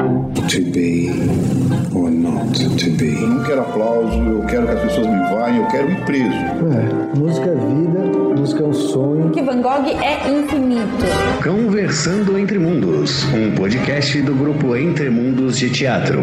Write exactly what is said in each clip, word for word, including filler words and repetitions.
to be or not to be. Eu não quero aplauso, eu quero que as pessoas me vaiam, eu quero ir preso. É, música é vida, música é um sonho. Que Van Gogh é infinito. Conversando Entre Mundos, um podcast do grupo Entre Mundos de Teatro.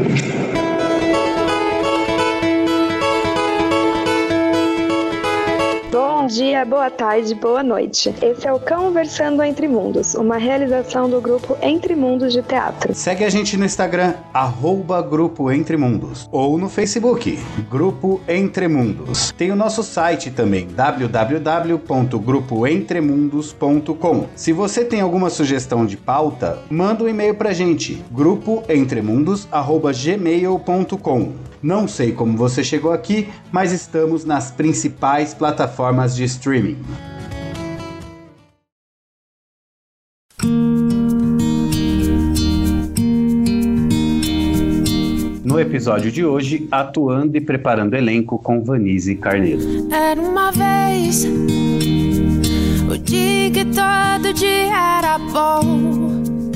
Bom dia, boa tarde, boa noite. Esse é o Conversando Entre Mundos, uma realização do grupo Entre Mundos de Teatro. Segue a gente no Instagram, arroba Grupo Entre Mundos, ou no Facebook, Grupo Entre Mundos. Tem o nosso site também, w w w ponto grupo entre mundos ponto com. Se você tem alguma sugestão de pauta, manda um e-mail pra gente, grupo entre mundos arroba gmail ponto com. Não sei como você chegou aqui, mas estamos nas principais plataformas de streaming. No episódio de hoje, atuando e preparando elenco com Vanise Carneiro. Era uma vez, o dia que todo dia era bom.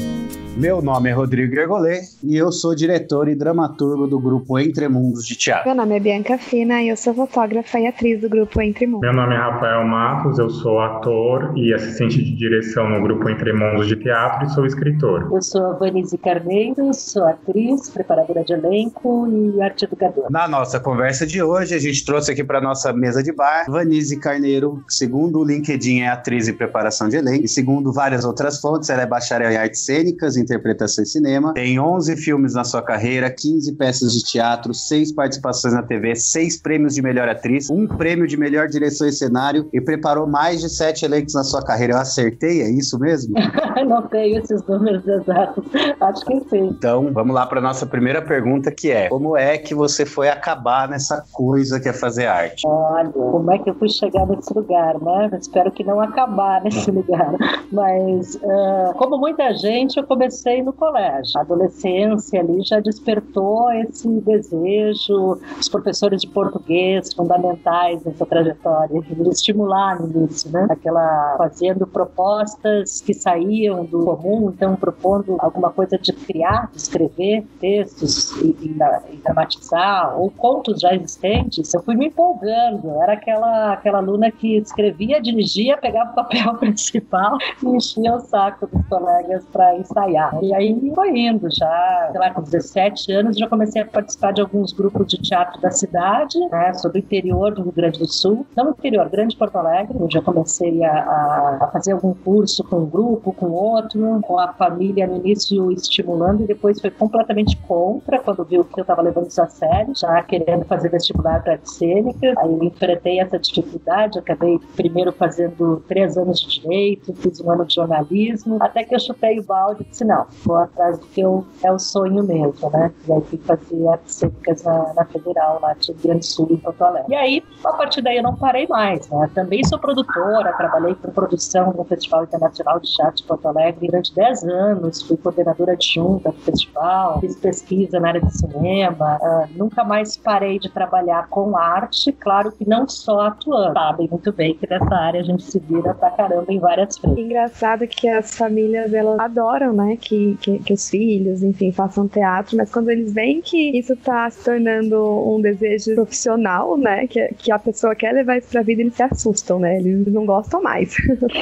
Meu nome é Rodrigo Gregolé e eu sou diretor e dramaturgo do grupo Entre Mundos de Teatro. Meu nome é Bianca Fina e eu sou fotógrafa e atriz do grupo Entre Mundos. Meu nome é Rafael Matos, eu sou ator e assistente de direção no grupo Entre Mundos de Teatro e sou escritor. Eu sou a Vanise Carneiro, sou atriz, preparadora de elenco e arte educadora. Na nossa conversa de hoje, a gente trouxe aqui para nossa mesa de bar Vanise Carneiro. Segundo o LinkedIn, é atriz e preparação de elenco. E segundo várias outras fontes, ela é bacharel em artes cênicas, interpretação e cinema. Tem onze filmes na sua carreira, quinze peças de teatro, seis participações na T V, seis prêmios de melhor atriz, um prêmio de melhor direção e cenário e preparou mais de sete elencos na sua carreira. Eu acertei? É isso mesmo? Não tenho esses números exatos. Acho que sim. Então, vamos lá para nossa primeira pergunta, que é: como é que você foi acabar nessa coisa que é fazer arte? Olha, como é que eu fui chegar nesse lugar, né? Espero que não acabar nesse lugar. Mas, uh, como muita gente, eu comecei no colégio. A adolescência ali já despertou esse desejo. Os professores de português fundamentais nessa trajetória, de me estimular no início, né? Aquela, fazendo propostas que saíam do comum, então propondo alguma coisa de criar, de escrever textos e, e, e dramatizar, ou contos já existentes. Eu fui me empolgando. Era aquela, aquela aluna que escrevia, dirigia, pegava o papel principal e enchia o saco dos colegas para ensaiar. E aí foi indo, já, sei lá, com dezessete anos, já comecei a participar de alguns grupos de teatro da cidade, né, sobre o interior do Rio Grande do Sul, não no interior, Grande Porto Alegre, onde eu comecei a, a, a fazer algum curso com um grupo, com outro, com a família no início estimulando, e depois foi completamente contra, quando viu que eu estava levando isso a sério, já querendo fazer vestibular para artes cênicas. Aí eu enfrentei essa dificuldade, acabei primeiro fazendo três anos de direito, fiz um ano de jornalismo, até que eu chutei o balde e disse, não, vou atrás do que eu, é o sonho mesmo, né? E aí fui fazer artes cênicas na, na Federal, lá de Rio Grande do Sul, em Porto Alegre. E aí, a partir daí eu não parei mais, né? Também sou produtora, trabalhei com produção no Festival Internacional de Teatro de Porto Alegre durante dez anos, fui coordenadora adjunta do festival, fiz pesquisa na área de cinema, uh, nunca mais parei de trabalhar com arte, claro que não só atuando, sabem muito bem que nessa área a gente se vira pra caramba em várias frentes. Engraçado que as famílias, elas adoram, né, que, que, que os filhos, enfim, façam teatro, mas quando eles veem que isso tá se tornando um desejo profissional, né, que, que a pessoa quer levar isso pra vida, eles se assustam, né, eles não gostam mais.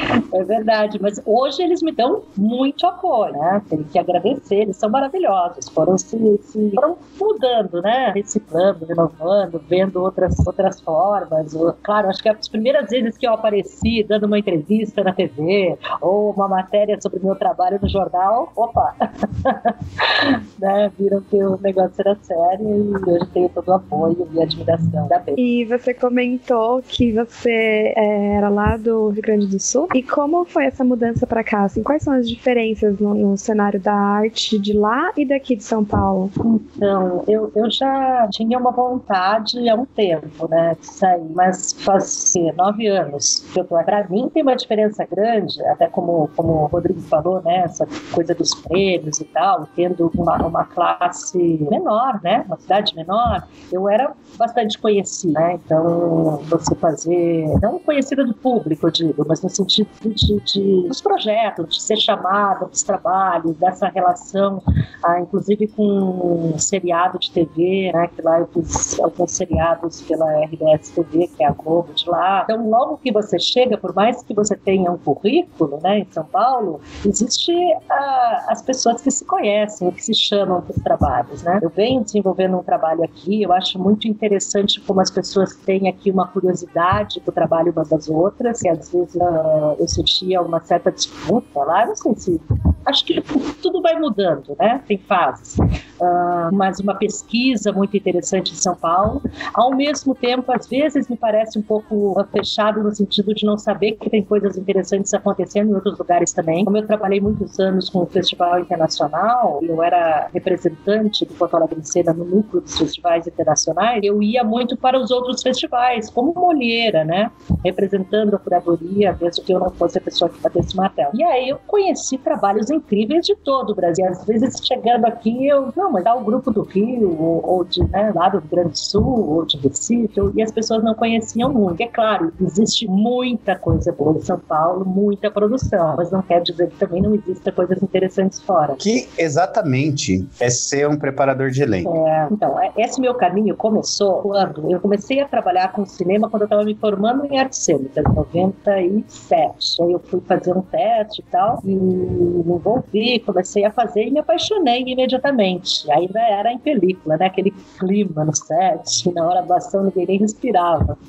É verdade, mas hoje eles me dão muito apoio, né, tem que agradecer, eles são maravilhosos, foram se, se foram mudando, né, reciclando, renovando, vendo outras, outras formas. Claro, acho que as primeiras vezes que eu apareci dando uma entrevista na T V ou uma matéria sobre o meu trabalho no jornal, opa, né, viram que o negócio era sério e hoje tenho todo o apoio e admiração da B. E você comentou que você é, era lá do Rio Grande do Sul, e como foi essa mudança para cá? Assim, quais são as diferenças no, no cenário da arte de lá e daqui de São Paulo? Então, eu, eu já tinha uma vontade há um tempo, né, de sair, mas faz assim, nove anos que eu tô. Pra mim tem uma diferença grande, até como, como o Rodrigo falou, né, essa coisa dos prêmios e tal, tendo uma, uma classe menor, né? Uma cidade menor, eu era bastante conhecida, né? Então, você fazer, não conhecida do público, eu digo, mas no sentido de, de dos projetos, de ser chamada dos trabalhos, dessa relação, ah, inclusive com um seriado de T V, né? Que lá eu fiz alguns seriados pela R B S T V, que é a Globo de lá. Então, logo que você chega, por mais que você tenha um currículo, né, em São Paulo, existe ah, as pessoas que se conhecem, que se chamam para os trabalhos, né? Eu venho desenvolvendo um trabalho aqui, eu acho muito interessante como as pessoas têm aqui uma curiosidade para o trabalho umas das outras, que às vezes uh, eu sentia uma certa disputa lá, não sei se... Acho que tudo vai mudando, né? Tem fases. Uh, mas uma pesquisa muito interessante em São Paulo. Ao mesmo tempo, às vezes me parece um pouco fechado no sentido de não saber que tem coisas interessantes acontecendo em outros lugares também. Como eu trabalhei muitos anos com o Festival Internacional, eu era representante do Porto Alegre Cena no núcleo dos festivais internacionais, eu ia muito para os outros festivais, como molheira, né? Representando a curadoria, mesmo que eu não fosse a pessoa que batesse o martelo. E aí eu conheci trabalhos incríveis de todo o Brasil. Às vezes, chegando aqui, eu, não, mas dá o grupo do Rio, ou, ou de, né, lá do Rio Grande do Sul, ou de Recife, ou, e as pessoas não conheciam muito. É claro, existe muita coisa boa em São Paulo, muita produção, mas não quer dizer que também não exista coisas interessantes fora. Que exatamente é ser um preparador de elenco. É, então, esse meu caminho começou quando eu comecei a trabalhar com cinema quando eu estava me formando em artes cênicas, em noventa e sete. Aí eu fui fazer um teste e tal, e me envolvi, comecei a fazer e me apaixonei imediatamente. Ainda era em película, né? Aquele clima no set, na hora da ação ninguém nem respirava.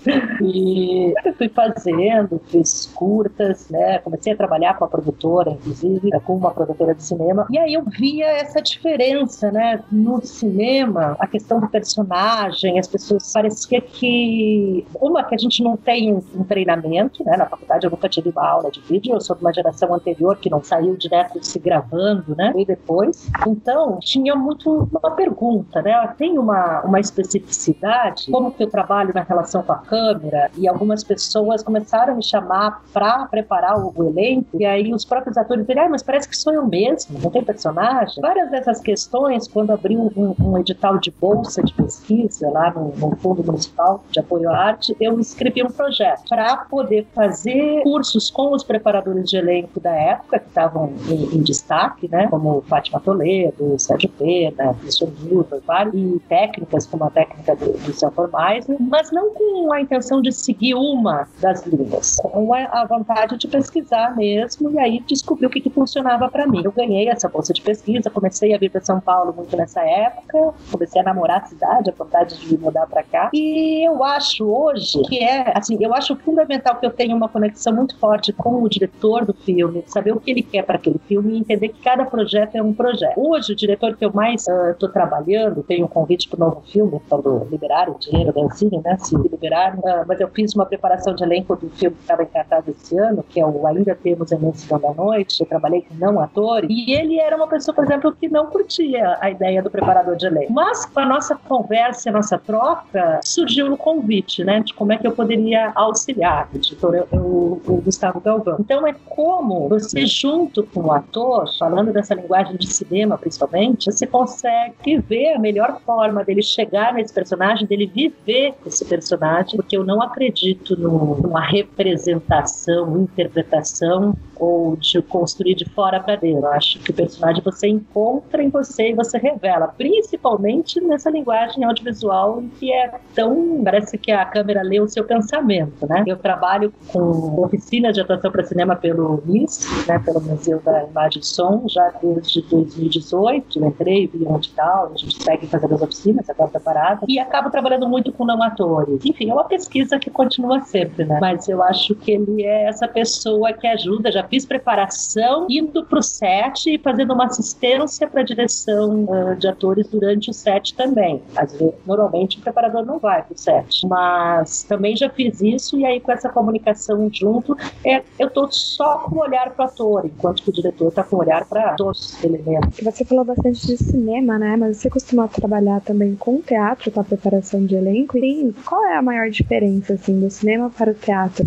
E eu fui fazendo, fiz curtas, né? Comecei a trabalhar com a produtora, inclusive, com uma produtora de cinema. E aí eu via essa diferença, né? No cinema, a questão do personagem, as pessoas parecia que... Uma, que a gente não tem um treinamento, né? Na faculdade eu nunca tive uma aula de vídeo, eu sou de uma geração anterior que não saiu direto se gravando, né? E depois. Então, tinha muito uma pergunta, né? Tem uma, uma especificidade, como que eu trabalho na relação com a câmera, e algumas pessoas começaram a me chamar para preparar o, o elenco, e aí os próprios atores disseram, ah, mas parece que sou eu mesmo, não tem personagem. Várias dessas questões, quando abriu um, um edital de bolsa de pesquisa lá no, no Fundo Municipal de Apoio à Arte, eu escrevi um projeto para poder fazer cursos com os preparadores de elenco da época, que estavam em, em destaque, né, como Fátima Toledo, Sérgio Pena, Cristian Gilbert, e técnicas como a técnica do, do Celfor Meisner, mas não com a intenção de seguir uma das linhas, com a, a vontade de pesquisar mesmo, e aí descobri o que, que funcionava para mim. Eu ganhei essa bolsa de pesquisa, comecei a vir para São Paulo muito nessa época, comecei a namorar a cidade, a vontade de me mudar para cá, e eu acho hoje que é, assim, eu acho fundamental que eu tenha uma conexão muito forte com o diretor do filme, saber o que ele quer para aquele filme e entender que cada projeto é um projeto. Hoje, o diretor que eu mais estou uh, trabalhando, tem um convite para o novo filme, quando liberarem o dinheiro da Ancine, né, se liberarem, uh, mas eu fiz uma preparação de elenco do filme que estava em cartaz esse ano, que é o Ainda Temos a Imensidão da Noite. Eu trabalhei com não atores, e ele era uma pessoa, por exemplo, que não curtia a ideia do preparador de elenco. Mas, com a nossa conversa e a nossa troca, surgiu o convite, né, de como é que eu poderia auxiliar o editor, eu, eu, o Gustavo Galvão. Então, é como você, junto com o ator, falando dessa linguagem de cinema, principalmente, você consegue ver a melhor forma dele chegar nesse personagem, dele viver esse personagem, porque eu não acredito no, numa representação, interpretação, ou de construir de fora para dentro. Eu acho que o personagem você encontra em você e você revela, principalmente nessa linguagem audiovisual que é tão... parece que a câmera lê o seu pensamento, né? Eu trabalho com oficinas de atuação para cinema pelo M I S, né, pelo Museu da Imagem e Som, já desde dois mil e dezoito, eu entrei, vi um edital, a gente segue fazendo as oficinas, agora tá parada, e acabo trabalhando muito com não atores. Enfim, é uma pesquisa que continua sempre, né? Mas eu acho que ele é essa pessoa que ajuda, já fiz preparação, indo pro set e fazendo uma assistência para a direção uh, de atores durante o set também. Às vezes, normalmente o preparador não vai pro set, mas também já fiz isso, e aí com essa comunicação junto, é, eu tô só com o olhar pro ator, enquanto que o diretor tá com o olhar para todos os elementos. Você falou bastante de cinema, né? Mas você costuma trabalhar também com teatro, com a preparação de elenco? E qual é a maior diferença, assim, do cinema para o teatro?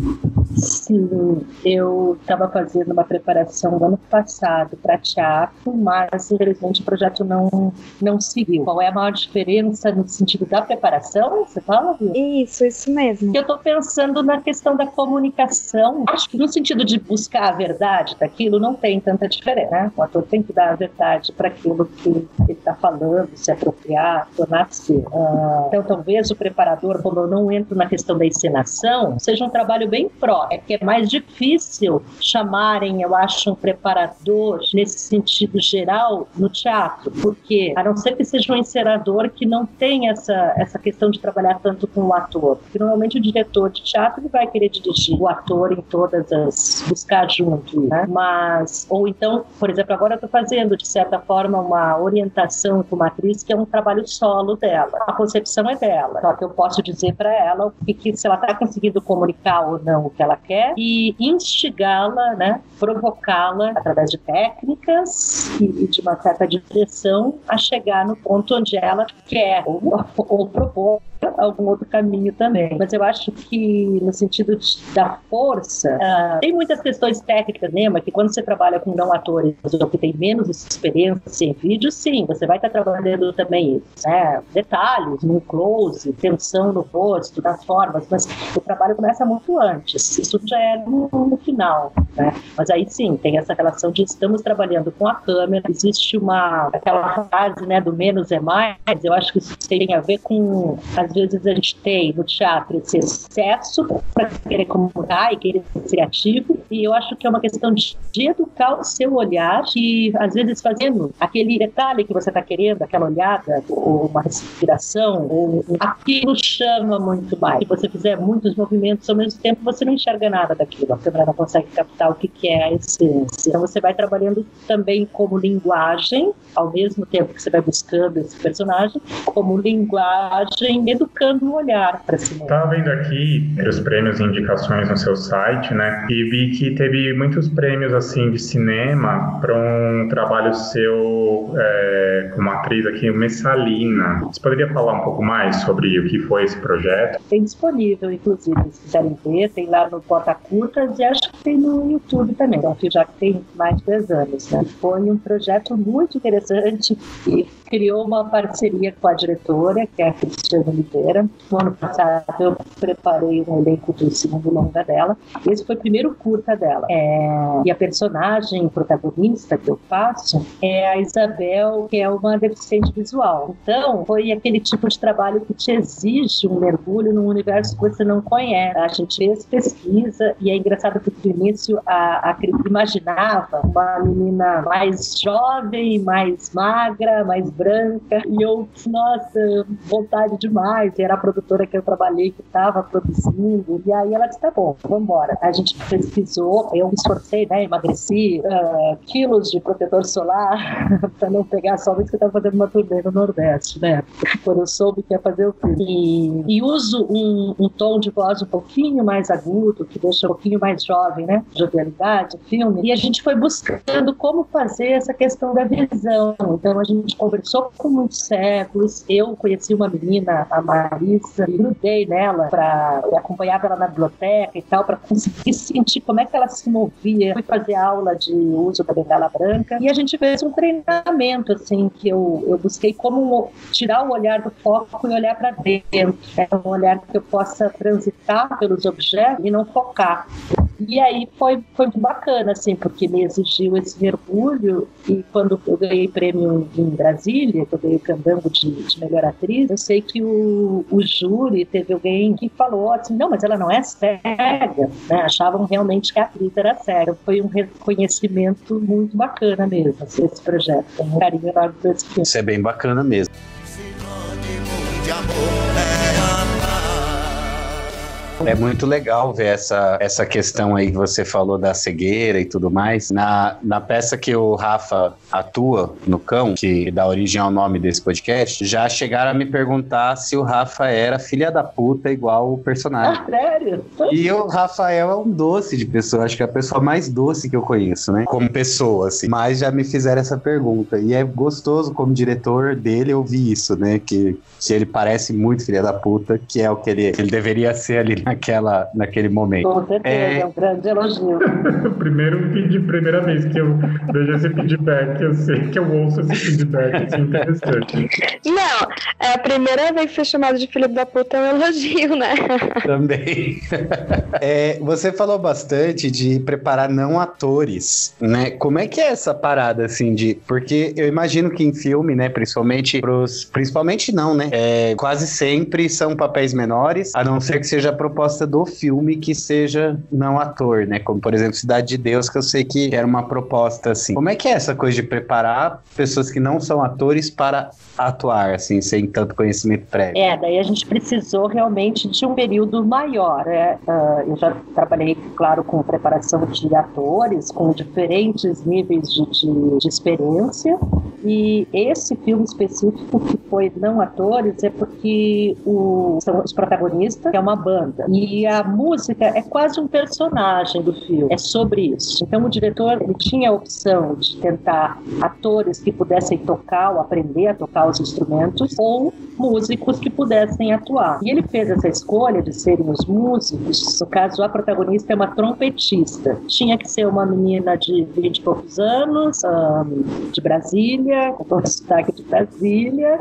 Sim, eu estava fazendo uma preparação no ano passado para teatro, mas infelizmente o projeto não, não seguiu. Qual é a maior diferença no sentido da preparação? Você fala, viu? Isso, isso mesmo. Eu estou pensando na questão da comunicação. Acho que no sentido de buscar a verdade daquilo não tem tanta diferença, né? O ator tem que dar a verdade para aquilo que ele está falando, se apropriar, tornar-se. Uh, então talvez o preparador, como eu não entro na questão da encenação, seja um trabalho bem pró. É que é mais difícil chamarem, eu acho, um preparador nesse sentido geral no teatro, porque a não ser que seja um encenador que não tem essa, essa questão de trabalhar tanto com o ator, porque normalmente o diretor de teatro ele vai querer dirigir o ator em todas as... buscar junto, né? Mas, ou então, por exemplo, agora eu estou fazendo, de certa forma, uma orientação com uma atriz que é um trabalho solo dela. A concepção é dela, só que eu posso dizer para ela o que, que se ela está conseguindo comunicar ou não o que ela quer e instigá-la, né? Provocá-la através de técnicas e, e de uma certa direção a chegar no ponto onde ela quer ou, ou propor algum outro caminho também. Mas eu acho que no sentido de, da força, uh, tem muitas questões técnicas, né? Mas que quando você trabalha com não atores ou que tem menos experiência em vídeo, sim, você vai estar trabalhando também isso, né? Detalhes, no close, tensão no rosto, das formas, mas o trabalho começa muito antes. Isso já é no, no final, né? Mas aí sim, tem essa relação de estamos trabalhando com a câmera, existe uma, aquela frase, né, do menos é mais, eu acho que isso tem a ver com, às vezes a gente tem no teatro esse excesso para querer comunicar e querer ser criativo, e eu acho que é uma questão de, de educar o seu olhar e às vezes fazendo aquele detalhe que você está querendo, aquela olhada, ou uma respiração, ou aquilo chama muito mais. Se você fizer muitos movimentos ao mesmo tempo, você não enxerga nada daquilo, a câmera não consegue captar o que, que é a essência. Então você vai trabalhando também como linguagem, ao mesmo tempo que você vai buscando esse personagem, como linguagem, educando o olhar para si mesmo. Estava vendo aqui os prêmios e indicações no seu site, né? E vi que teve muitos prêmios assim de cinema para um trabalho seu é, como atriz aqui, Messalina. Você poderia falar um pouco mais sobre o que foi esse projeto? Tem disponível, inclusive, se quiserem ver, tem lá no Porta Curtas e acho que tem no YouTube também, então, já que tem mais de dez anos, né? Foi um projeto muito interessante e criou uma parceria com a diretora, que é a Cristiana Oliveira. No ano passado eu preparei um elenco do segundo longa dela. Esse foi o primeiro curta dela. É... E a personagem protagonista que eu faço é a Isabel, que é uma deficiente visual. Então, foi aquele tipo de trabalho que te exige um mergulho num universo que você não conhece. A gente fez pesquisa e é engraçado porque no início a, a imaginava uma menina mais jovem, mais magra, mais branca, e eu, nossa, vontade demais, e era a produtora que eu trabalhei que estava produzindo, e aí ela disse, tá bom, vamos embora. A gente pesquisou, eu me esforcei, né, emagreci uh, quilos de protetor solar para não pegar sol, isso que eu estava fazendo uma turnê no Nordeste, né, quando eu soube que ia fazer o filme. E, e uso um, um tom de voz um pouquinho mais agudo, que deixa um pouquinho mais jovem, né, jovialidade, filme, e a gente foi buscando como fazer essa questão da visão. Então a gente conversou com muitos cegos, eu conheci uma menina, a Marisa, e grudei nela, pra, eu acompanhava ela na biblioteca e tal, para conseguir sentir como é que ela se movia. Fui fazer aula de uso da bengala branca e a gente fez um treinamento, assim, que eu, eu busquei como tirar o olhar do foco e olhar para dentro. É um olhar que eu possa transitar pelos objetos e não focar. E aí foi, foi muito bacana, assim, porque me exigiu esse mergulho, e quando eu ganhei prêmio em Brasília, que eu ganhei o Candango de, de melhor atriz, eu sei que o, o júri teve alguém que falou assim, não, mas ela não é cega, né? Achavam realmente que a atriz era cega. Foi um reconhecimento muito bacana mesmo, assim, esse projeto. Tem um carinho enorme por esse filme. Isso é bem bacana mesmo. Sinônimo de amor é amar. É muito legal ver essa, essa questão aí que você falou da cegueira e tudo mais. Na, na peça que o Rafa atua, no Cão, que dá origem ao nome desse podcast, já chegaram a me perguntar se o Rafa era filha da puta igual o personagem. Ah, sério? E o Rafael é um doce de pessoa, acho que é a pessoa mais doce que eu conheço, né? Como pessoa, assim. Mas já me fizeram essa pergunta. E é gostoso, como diretor dele, ouvir isso, né? Que, que ele parece muito filha da puta, que é o que ele, ele deveria ser ali naquela, naquele momento. Com certeza, é, é um grande elogio. Primeiro, de primeira vez que eu vejo esse feedback, eu sei que eu ouço esse feedback, isso é interessante. Não, é a primeira vez que ser chamado de filho da puta é um elogio, né? Também. É, você falou bastante de preparar não atores, né? Como é que é essa parada, assim, de... Porque eu imagino que em filme, né, principalmente pros... Principalmente não, né? É, quase sempre são papéis menores, a não ser que seja a proposta do filme que seja não ator, né? Como, por exemplo, Cidade de Deus, que eu sei que era uma proposta, assim. Como é que é essa coisa de preparar pessoas que não são atores para atuar, assim, sem tanto conhecimento prévio? É, daí a gente precisou realmente de um período maior, né? Uh, eu já trabalhei, claro, com preparação de atores, com diferentes níveis de, de, de experiência, e esse filme específico que foi não atores é porque o, são os protagonistas, que é uma banda, e a música é quase um personagem do filme, é sobre isso. Então o diretor, ele tinha a opção de tentar atores que pudessem tocar ou aprender a tocar os instrumentos, ou músicos que pudessem atuar. E ele fez essa escolha de serem os músicos. No caso, a protagonista é uma trompetista. Tinha que ser uma menina de vinte e poucos anos, um, de Brasília, com todo o sotaque de Brasília,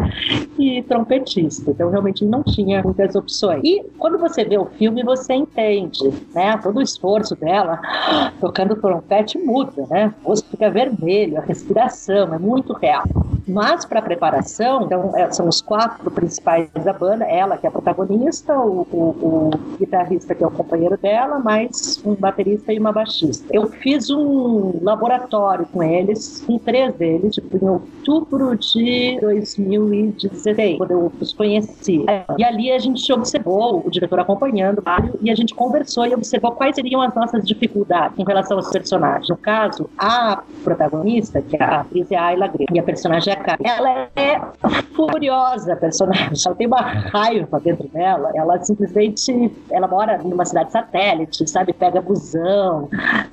e trompetista. Então, realmente, não tinha muitas opções. E quando você vê o filme, você entende, né? Todo o esforço dela, tocando trompete, muda, né? O rosto fica vermelho, a respiração é muito real. Mas, para a preparação, então, são os quatro principais da banda, ela que é a protagonista, o, o, o guitarrista que é o companheiro dela, mais um baterista e uma baixista. Eu fiz um laboratório com eles, com três deles, tipo, em outubro de dois mil e dezesseis, quando eu os conheci. E ali a gente observou, o diretor acompanhando, e a gente conversou e observou quais seriam as nossas dificuldades em relação aos personagens. No caso, a protagonista, que é a atriz é a Ayla Grey, e a personagem é a Karen. Ela é furiosa, a personagem. Ela tem uma raiva dentro dela. Ela simplesmente... Ela mora numa cidade satélite, sabe? Pega busão.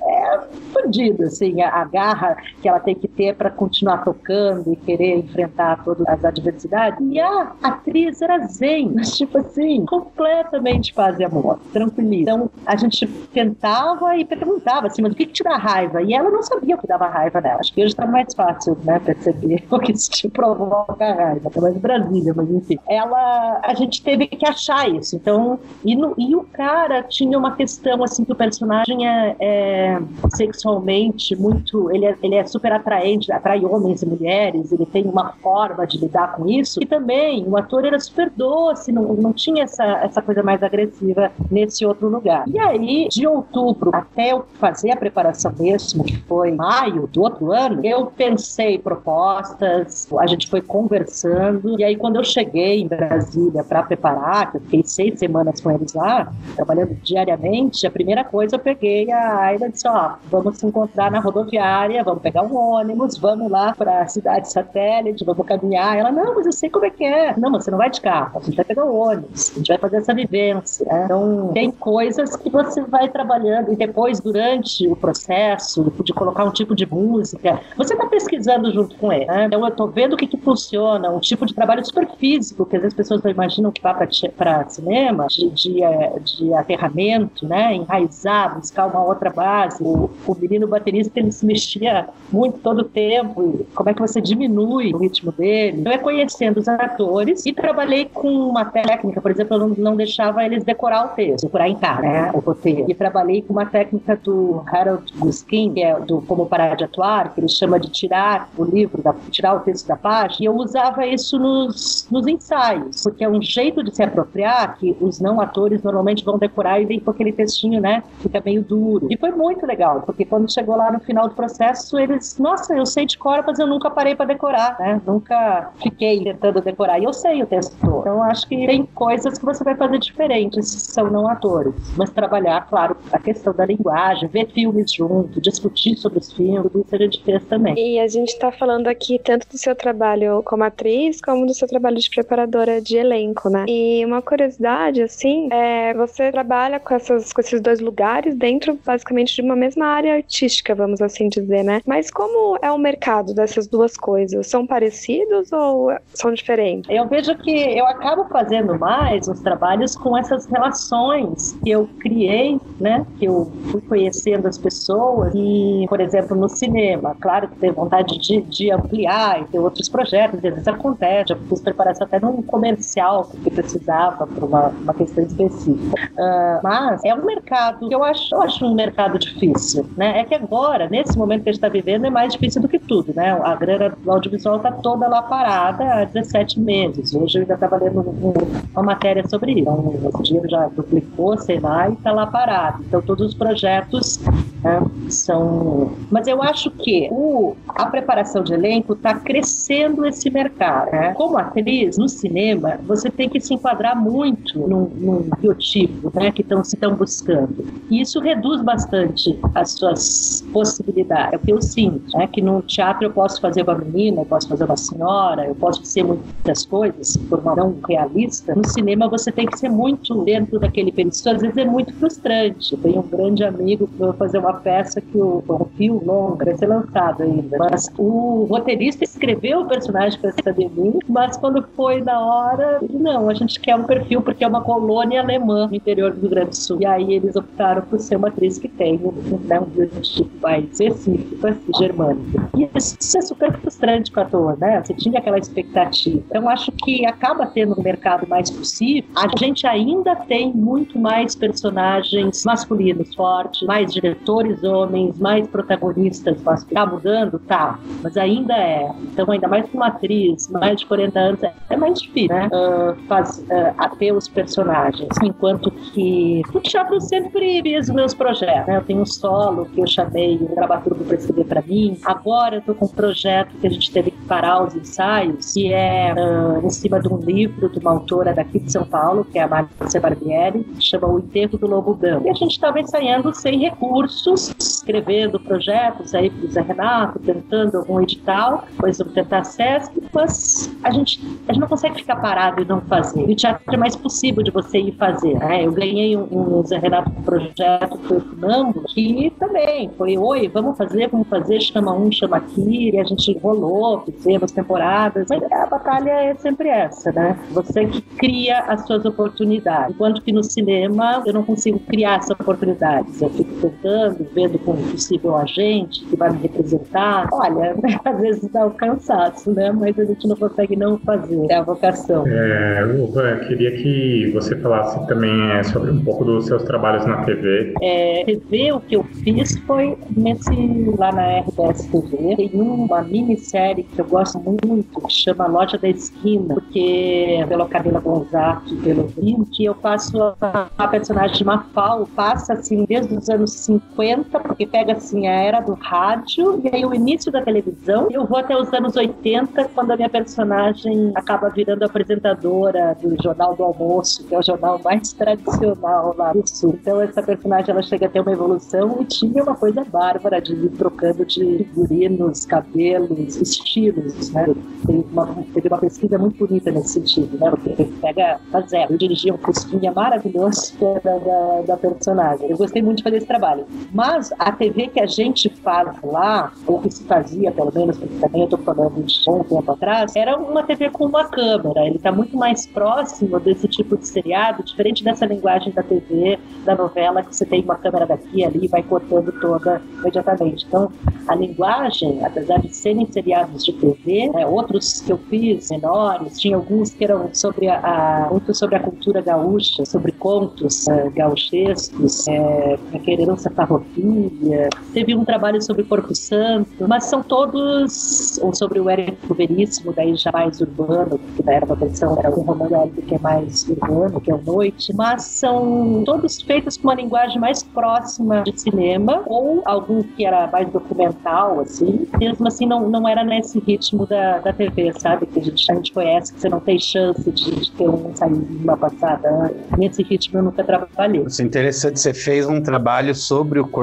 É fodida, assim. A, a garra que ela tem que ter para continuar tocando e querer enfrentar todas as adversidades. E a atriz era zen, mas tipo assim, completamente paz e amor, tranquilíssima. Então, a gente tentava e perguntava assim, mas o que que te dá raiva? E ela não sabia o que dava raiva dela. Acho que hoje tá mais fácil, né, perceber o que isso te provoca raiva. Tá mais em Brasília, mas enfim. Ela, a gente teve que achar isso. Então, e, no, e o cara tinha uma questão, assim, que o personagem é, é sexualmente muito, ele é, ele é super atraente, atrai homens e mulheres, ele tem uma forma de lidar com isso, e também o ator era super doce, não, não tinha essa, essa coisa mais agressiva nesse outro lugar. E aí, de outubro até eu fazer a preparação mesmo, que foi maio do outro ano, eu pensei propostas, a gente foi conversando, e aí quando eu cheguei em Brasília para preparar, que eu fiquei seis semanas com eles lá, trabalhando diariamente, a primeira coisa eu peguei a Ayla e disse, ó, vamos se encontrar na rodoviária, vamos pegar um ônibus, vamos lá para a cidade satélite, vamos caminhar. Ela, não, mas eu sei como é que é. Não, mas você não vai de carro, a gente vai pegar o ônibus, a gente vai fazer essa vivência, né? Então, tem coisas que você vai trabalhando e depois, durante o processo de colocar um tipo de música, você está pesquisando junto com ele, né? Então, eu estou vendo o que que funciona, um tipo de trabalho super físico, que às vezes as pessoas não imaginam que vá para cinema, de, de, de aterramento, né? Enraizar, buscar uma outra base. O, o menino baterista, ele se mexia muito todo o tempo, como é que você diminui o ritmo dele. Eu ia conhecendo os atores e trabalhei com uma técnica, por exemplo, eu não, não deixava eles decorar o texto, decorar em casa, né, o roteiro. E trabalhei com uma técnica do Harold Guskin, que é do Como Parar de Atuar, que ele chama de tirar o livro, da, tirar o texto da página, e eu usava isso nos, nos ensaios, porque é um jeito de se apropriar que os não atores normalmente vão decorar e vem com aquele textinho, né, fica meio duro. E foi muito legal, porque quando chegou lá no final do processo, eles, nossa, eu sei de cor, mas eu nunca parei para decorar, né, nunca fiquei tentando decorar, e eu sei o texto todo. Então, acho que tem coisas que você vai fazer diferentes se são não atores, mas trabalhar, claro, a questão da linguagem, ver filmes junto, discutir sobre os filmes, tudo isso a gente fez também. E a gente tá falando aqui tanto do seu trabalho como atriz, como do seu trabalho de preparadora de elenco, né? E uma curiosidade, assim, é você trabalha com, essas, com esses dois lugares dentro, basicamente, de uma mesma área artística, vamos assim dizer, né? Mas como é o mercado dessas duas coisas? São parecidos ou são diferentes? Eu vejo que eu acabo fazendo mais os trabalhos com essas relações que eu criei, né? Que eu fui conhecendo as pessoas e, por exemplo, no cinema, claro que tenho vontade de, de ampliar e ter outros projetos, às vezes acontece, eu fiz preparação até num comercial porque precisava para uma, uma questão específica. Uh, mas é um mercado que eu acho, eu acho um mercado difícil, né? É que agora, nesse momento que a gente está vivendo, é mais difícil do que tudo, né? A grana do audiovisual está toda lá parada há dezessete meses. Hoje eu ainda estava lendo um, uma matéria sobre isso. Então, o dinheiro já duplicou, sei lá, e está lá parado. Então, todos os projetos, né, são... Mas eu acho que o, a preparação de elenco está crescendo esse mercado, né? Como atriz, no cinema, você tem que se enquadrar muito num, num biotipo, né, que estão se estão buscando. E isso reduz bastante as suas possibilidades. É o que eu sinto, né, que no teatro eu posso fazer uma menina, eu posso fazer uma senhora, eu posso ser muitas coisas, por uma não realista. No cinema você tem que ser muito dentro daquele período. Isso às vezes é muito frustrante. Eu tenho um grande amigo que vai fazer uma peça que o, o fio longo vai ser lançado ainda. Mas o roteirista escreveu o personagem para ser de mim, mas quando foi na hora, não, a gente quer um perfil porque é uma colônia alemã no interior do Rio Grande do Sul. E aí eles optaram por ser uma atriz que tem um, né, um biotipo mais específico, assim, germânico. E isso é super frustrante para o ator, né? Você tinha aquela expectativa. Então acho que acaba tendo um mercado mais possível. A gente ainda tem muito mais personagens masculinos fortes, mais diretores homens, mais protagonistas masculinos. Tá mudando? Tá. Mas ainda é. Então ainda mais com uma atriz, mais de quarenta anos, é mais difícil, né? Uh, faz, uh, a ter os personagens. Enquanto que no teatro eu sempre fiz meus projetos, né? Eu tenho um solo que eu chamei o dramaturgo para escrever para mim. Agora eu tô com um projeto que a gente teve que parar os ensaios, que é uh, em cima de um livro de uma autora daqui de São Paulo, que é a Márcia Barbieri, que chama O Enterro do Lobo Branco. E a gente estava ensaiando sem recursos, escrevendo projetos aí pro Zé Renato, tentando algum edital, depois vamos tentar a Sesc, mas a gente, a gente não consegue ficar parado e não fazer. E o teatro é mais possível de você ir fazer, né? Eu ganhei um, um Zé Renato um projeto que foi o Funambo, que também foi, oi, vamos fazer, vamos fazer, chama um, chama aqui, e a gente rolou, fizemos temporadas, mas a batalha é sempre essa, né? Você que cria as suas oportunidades, enquanto que no cinema eu não consigo criar essas oportunidades, eu fico tentando, vendo com um possível agente que vai me representar, olha, às vezes dá um cansaço, né? Mas a gente não consegue não fazer, é a vocação. É, Uva, eu queria que você falasse também é, sobre um pouco dos seus trabalhos na T V. É, T V, o que eu fiz foi nesse, lá na R B S T V, tem uma minissérie que eu gosto muito, que chama Loja da Esquina, porque pela Camila Gonzato, pelo Vim, que eu faço a, a personagem de Mafal, passa assim desde os anos cinquenta, porque pega assim a era do rádio e aí o início da televisão, e eu vou até os anos oitenta, quando a minha personagem acaba virando apresentadora do Jornal do Almoço, que é o jornal mais tradicional lá do Sul. Então essa personagem ela chega a ter uma evolução e tinha uma coisa bárbara de ir trocando de figurinos, cabelos, estilos, né? Teve uma, teve uma pesquisa muito bonita nesse sentido, né? Porque pega a zero. Eu dirigia um fusquinha maravilhoso que era da, da personagem. Eu gostei muito de fazer esse trabalho. Mas a T V que a gente faz lá, ou que se fazia pelo menos, porque também eu estou falando de um tempo atrás, era uma T V com uma câmera. Ele está muito mais próximo desse tipo de seriado, diferente dessa linguagem da T V, da novela, que você tem uma câmera daqui e ali e vai cortando toda imediatamente. Então, a linguagem, apesar de serem seriados de T V, né, outros que eu fiz menores, tinha alguns que eram sobre a, a, muito sobre a cultura gaúcha, sobre contos uh, gauchescos, é, herança farroupilha. Teve um trabalho sobre Corpo Santo, mas são todos, ou sobre o Érico Veríssimo, daí já mais urbano, porque era uma versão, era um romance que é mais urbano, que é o Noite, mas são todos feitos com uma linguagem mais próxima de cinema, ou algum que era mais documental, assim, mesmo assim não, não era nesse ritmo da, da T V, sabe, que a gente, a gente conhece, que você não tem chance de, de ter um sair uma passada, nesse ritmo eu nunca trabalhei. Isso é interessante, você fez um trabalho sobre o Corpo Santo,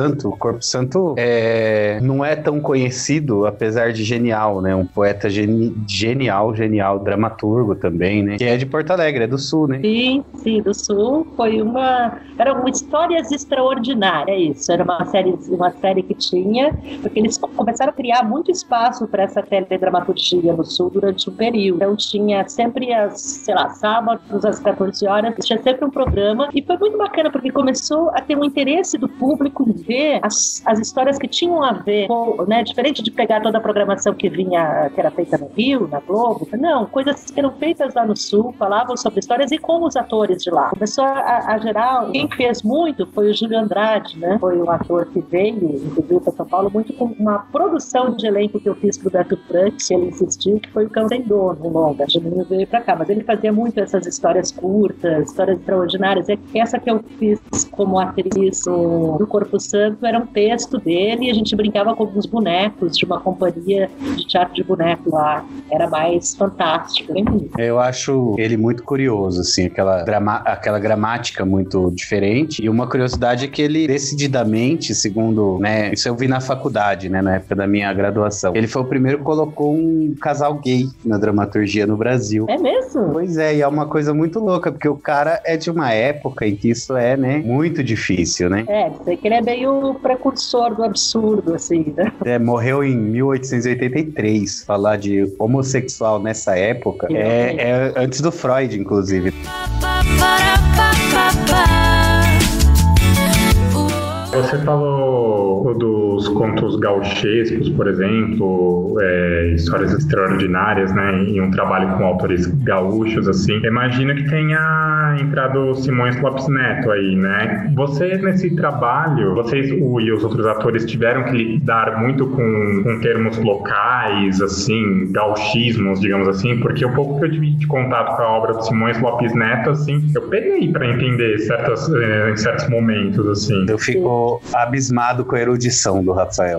Santo. O Corpo Santo é, não é tão conhecido, apesar de genial, né? Um poeta geni- genial, genial, dramaturgo também, né? Que é de Porto Alegre, é do Sul, né? Sim, sim, do Sul. Foi uma... Eram histórias extraordinárias, é isso. Era uma série, uma série que tinha, porque eles começaram a criar muito espaço para essa teledramaturgia no Sul durante um período. Então tinha sempre, as, sei lá, sábados às quatorze horas, tinha sempre um programa, e foi muito bacana, porque começou a ter um interesse do público em ver as, as histórias que tinham a ver com, né, diferente de pegar toda a programação que vinha, que era feita no Rio, na Globo, não, coisas que eram feitas lá no Sul, falavam sobre histórias e com os atores de lá. Começou a, a gerar, quem fez muito foi o Júlio Andrade, né, foi um ator que veio, inclusive para São Paulo, muito com uma produção de elenco que eu fiz pro Beto Frank, que ele insistiu, que foi o Cão Sem Dono, no longa. O Juninho veio pra cá, mas ele fazia muito essas histórias curtas, histórias extraordinárias. Essa que eu fiz como atriz no, no Corpo Santo era um texto dele, e a gente brincava com alguns bonecos de uma companhia de teatro de boneco lá. Era mais fantástico, bem bonito. Eu acho ele muito curioso, assim, aquela, drama, aquela gramática muito diferente. E uma curiosidade é que ele, decididamente, segundo, né, isso eu vi na faculdade, né, na época da minha graduação, ele foi o primeiro que colocou um casal gay na dramaturgia no Brasil. É mesmo? Pois é, e é uma coisa muito louca, porque o cara é de uma época em que isso é, né, muito difícil, né? É, sei que ele é meio precursor do absurdo, assim, né? É, morreu em mil oitocentos e oitenta e três. Falar de homossexual nessa época é, é antes do Freud, inclusive. Você falou dos contos gauchescos, por exemplo, é, histórias extraordinárias, né, em um trabalho com autores gaúchos, assim. Imagino que tenha entrado Simões Lopes Neto aí, né? Você, nesse trabalho, vocês o, e os outros atores tiveram que lidar muito com, com termos locais, assim, gauchismos, digamos assim, porque o pouco que eu tive de contato com a obra do Simões Lopes Neto, assim, eu peguei para entender certas, é, em certos momentos, assim. Eu fico abismado com a erudição do Rafael.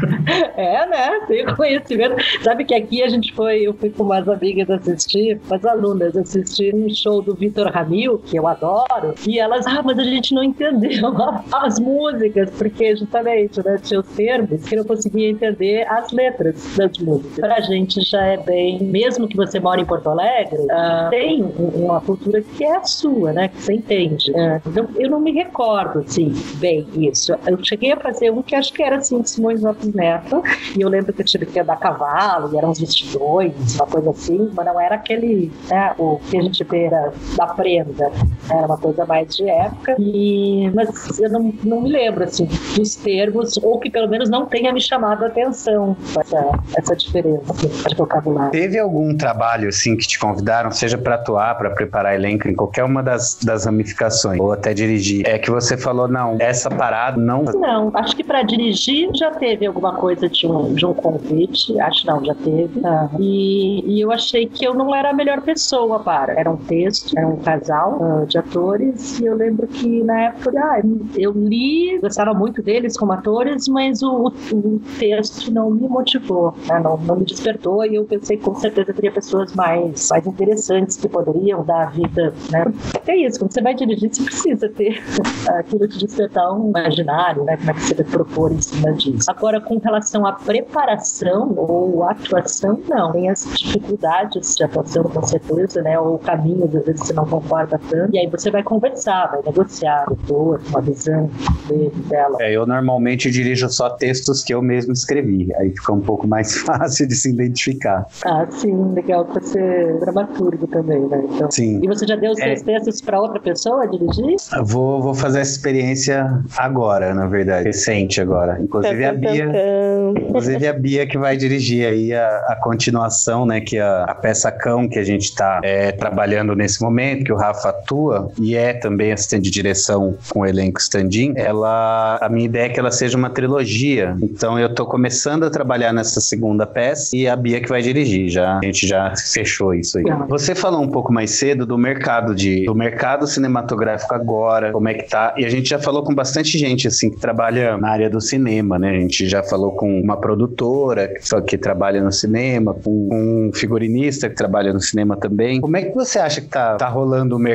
É, né? Tem conhecimento. Sabe que aqui a gente foi, eu fui com umas amigas assistir, umas alunas assistir um show do Vitor Ramil, que eu adoro, e elas, ah, mas a gente não entendeu as músicas, porque justamente, né, tinha os termos que não conseguia entender as letras das músicas. Pra gente já é bem, mesmo que você mora em Porto Alegre, uh, tem uma cultura que é a sua, né, que você entende. Uh, então, eu não me recordo, assim, bem isso. Eu cheguei a fazer um que acho que era assim, de Simões Lopes Neto, e eu lembro que eu tive que andar a cavalo, e eram uns vestidões, uma coisa assim, mas não era aquele, né, o que a gente vê era da prenda, era uma coisa mais de época, e, mas eu não, não me lembro, assim, dos termos, ou que pelo menos não tenha me chamado a atenção essa, essa diferença, assim, de vocabulário. Teve algum trabalho, assim, que te convidaram, seja para atuar, para preparar elenco, em qualquer uma das, das ramificações, ou até dirigir, é que você falou, não, essa parada não... Não, acho que para dirigir já teve alguma coisa de um, de um convite, acho não, já teve, ah, e, e eu achei que eu não era a melhor pessoa para, era um texto, era um casal uh, de atores, e eu lembro que na época, ah, eu li, gostava muito deles como atores, mas o, o, o texto não me motivou, né? não, não me despertou, e eu pensei que com certeza teria pessoas mais, mais interessantes que poderiam dar a vida, né? Porque é isso, quando você vai dirigir, você precisa ter aquilo de despertar um imaginário, né? Como é que você vai propor em cima disso. Agora, com relação à preparação ou atuação, não. Tem as dificuldades de atuação, com certeza, né? Ou caminhos, às vezes você não concorda tanto, e aí você vai conversar, vai negociar, autor, uma visão dele, dela. É, eu normalmente dirijo só textos que eu mesmo escrevi, aí fica um pouco mais fácil de se identificar. Ah, sim, legal pra ser dramaturgo também, né? Então, sim. E você já deu os seus é... textos pra outra pessoa dirigir? Eu vou, vou fazer essa experiência agora, na verdade, recente agora. Inclusive a Bia, inclusive a Bia que vai dirigir aí a, a continuação, né, que é a, a peça Cão que a gente tá é, trabalhando nesse momento, que o Rafa atua e é também assistente de direção com o elenco stand-in. Ela, a minha ideia é que ela seja uma trilogia. Então eu tô começando a trabalhar nessa segunda peça e a Bia que vai dirigir. Já, a gente já fechou isso aí. Você falou um pouco mais cedo do mercado de, do mercado cinematográfico agora, como é que tá, e a gente já falou com bastante gente assim que trabalha na área do cinema, né? A gente já falou com uma produtora que, que trabalha no cinema, com um figurinista que trabalha no cinema também. Como é que você acha que tá, tá rolando o mercado agora